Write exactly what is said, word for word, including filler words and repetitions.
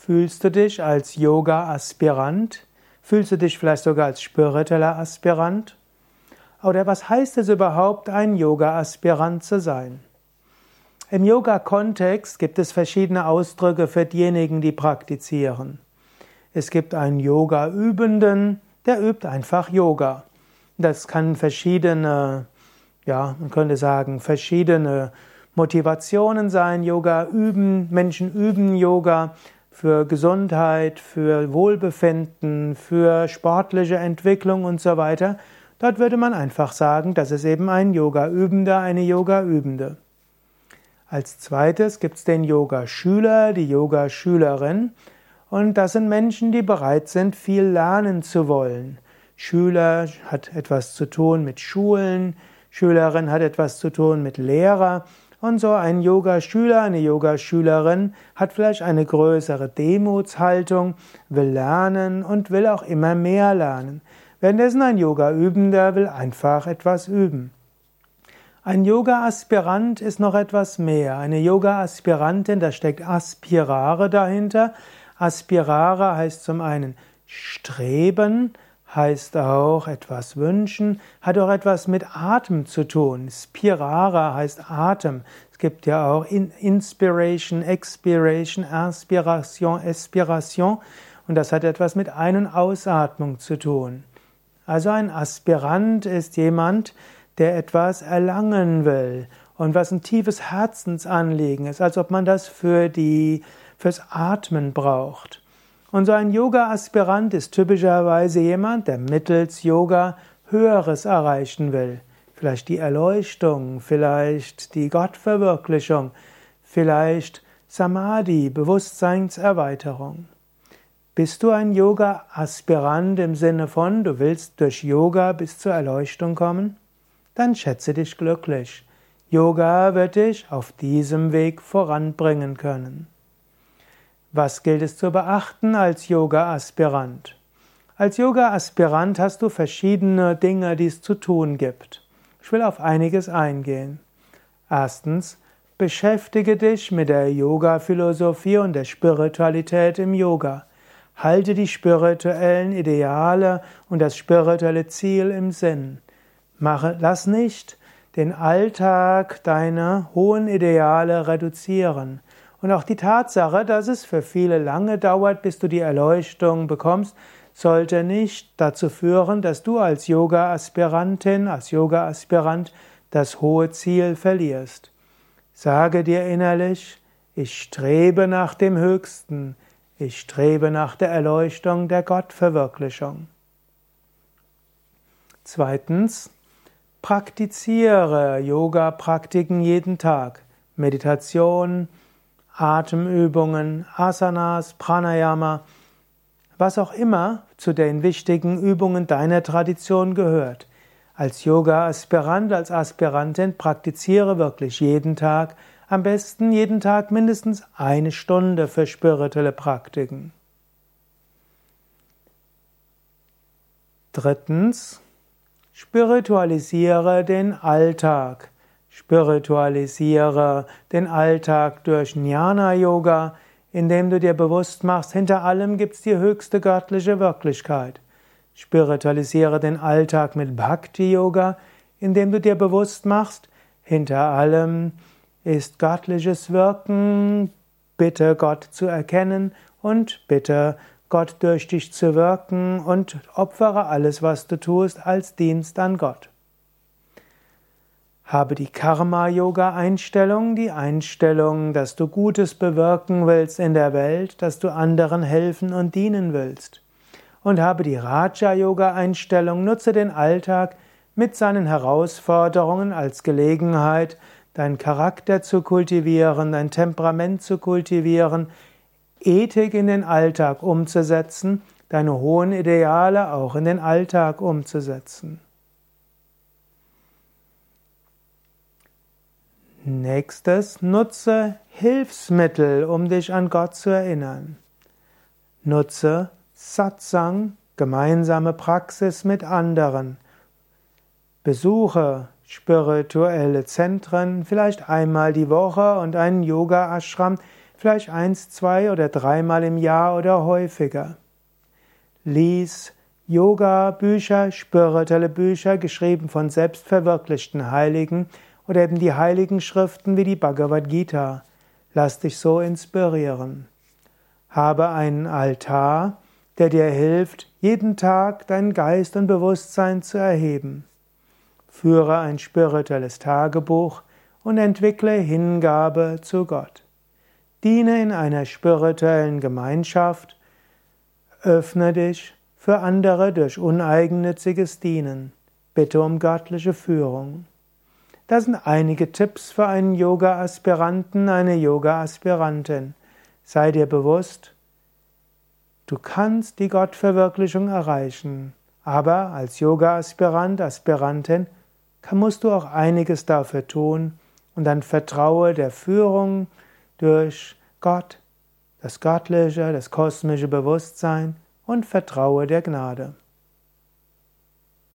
Fühlst du dich als Yoga-Aspirant? Fühlst du dich vielleicht sogar als spiritueller Aspirant? Oder was heißt es überhaupt, ein Yoga-Aspirant zu sein? Im Yoga-Kontext gibt es verschiedene Ausdrücke für diejenigen, die praktizieren. Es gibt einen Yoga-Übenden, der übt einfach Yoga. Das kann verschiedene, ja, man könnte sagen, verschiedene Motivationen sein. Yoga üben, Menschen üben Yoga für Gesundheit, für Wohlbefinden, für sportliche Entwicklung und so weiter. Dort würde man einfach sagen, das ist eben ein Yoga-Übender, eine Yoga-Übende. Als zweites gibt es den Yoga-Schüler, die Yoga-Schülerin. Und das sind Menschen, die bereit sind, viel lernen zu wollen. Schüler hat etwas zu tun mit Schulen, Schülerin hat etwas zu tun mit Lehrer. Und so ein Yoga-Schüler, eine Yoga-Schülerin hat vielleicht eine größere Demutshaltung, will lernen und will auch immer mehr lernen. Währenddessen ein Yoga-Übender will einfach etwas üben. Ein Yoga-Aspirant ist noch etwas mehr. Eine Yoga-Aspirantin, da steckt Aspirare dahinter. Aspirare heißt zum einen streben, heißt auch etwas wünschen, hat auch etwas mit Atem zu tun. Spirare heißt Atem. Es gibt ja auch Inspiration, Expiration, Inspiration, Expiration und das hat etwas mit Ein- und Ausatmung zu tun. Also ein Aspirant ist jemand, der etwas erlangen will und was ein tiefes Herzensanliegen ist, als ob man das für die, fürs Atmen braucht. Und so ein Yoga-Aspirant ist typischerweise jemand, der mittels Yoga Höheres erreichen will. Vielleicht die Erleuchtung, vielleicht die Gottverwirklichung, vielleicht Samadhi, Bewusstseinserweiterung. Bist du ein Yoga-Aspirant im Sinne von, du willst durch Yoga bis zur Erleuchtung kommen? Dann schätze dich glücklich. Yoga wird dich auf diesem Weg voranbringen können. Was gilt es zu beachten als Yoga-Aspirant? Als Yoga-Aspirant hast du verschiedene Dinge, die es zu tun gibt. Ich will auf einiges eingehen. Erstens, beschäftige dich mit der Yoga-Philosophie und der Spiritualität im Yoga. Halte die spirituellen Ideale und das spirituelle Ziel im Sinn. Mache, lass nicht den Alltag deine hohen Ideale reduzieren. Und auch die Tatsache, dass es für viele lange dauert, bis du die Erleuchtung bekommst, sollte nicht dazu führen, dass du als Yoga-Aspirantin, als Yoga-Aspirant das hohe Ziel verlierst. Sage dir innerlich, ich strebe nach dem Höchsten, ich strebe nach der Erleuchtung, der Gottverwirklichung. Zweitens, praktiziere Yoga-Praktiken jeden Tag. Meditation, Atemübungen, Asanas, Pranayama, was auch immer zu den wichtigen Übungen deiner Tradition gehört. Als Yoga-Aspirant, als Aspirantin praktiziere wirklich jeden Tag, am besten jeden Tag mindestens eine Stunde für spirituelle Praktiken. Drittens, spiritualisiere den Alltag. Spiritualisiere den Alltag durch Jnana-Yoga, indem du dir bewusst machst, hinter allem gibt es die höchste göttliche Wirklichkeit. Spiritualisiere den Alltag mit Bhakti-Yoga, indem du dir bewusst machst, hinter allem ist göttliches Wirken, bitte Gott zu erkennen und bitte Gott durch dich zu wirken und opfere alles, was du tust, als Dienst an Gott. Habe die Karma-Yoga-Einstellung, die Einstellung, dass du Gutes bewirken willst in der Welt, dass du anderen helfen und dienen willst. Und habe die Raja-Yoga-Einstellung, nutze den Alltag mit seinen Herausforderungen als Gelegenheit, deinen Charakter zu kultivieren, dein Temperament zu kultivieren, Ethik in den Alltag umzusetzen, deine hohen Ideale auch in den Alltag umzusetzen. Nächstes, nutze Hilfsmittel, um dich an Gott zu erinnern. Nutze Satsang, gemeinsame Praxis mit anderen. Besuche spirituelle Zentren, vielleicht einmal die Woche und einen Yoga-Ashram, vielleicht eins, zwei oder dreimal im Jahr oder häufiger. Lies Yoga-Bücher, spirituelle Bücher, geschrieben von selbstverwirklichten Heiligen oder eben die heiligen Schriften wie die Bhagavad Gita. Lass dich so inspirieren. Habe einen Altar, der dir hilft, jeden Tag deinen Geist und Bewusstsein zu erheben. Führe ein spirituelles Tagebuch und entwickle Hingabe zu Gott. Diene in einer spirituellen Gemeinschaft, öffne dich für andere durch uneigennütziges Dienen. Bitte um göttliche Führung. Das sind einige Tipps für einen Yoga-Aspiranten, eine Yoga-Aspirantin. Sei dir bewusst, du kannst die Gottverwirklichung erreichen, aber als Yoga-Aspirant, Aspirantin musst du auch einiges dafür tun und dann vertraue der Führung durch Gott, das göttliche, das kosmische Bewusstsein und vertraue der Gnade.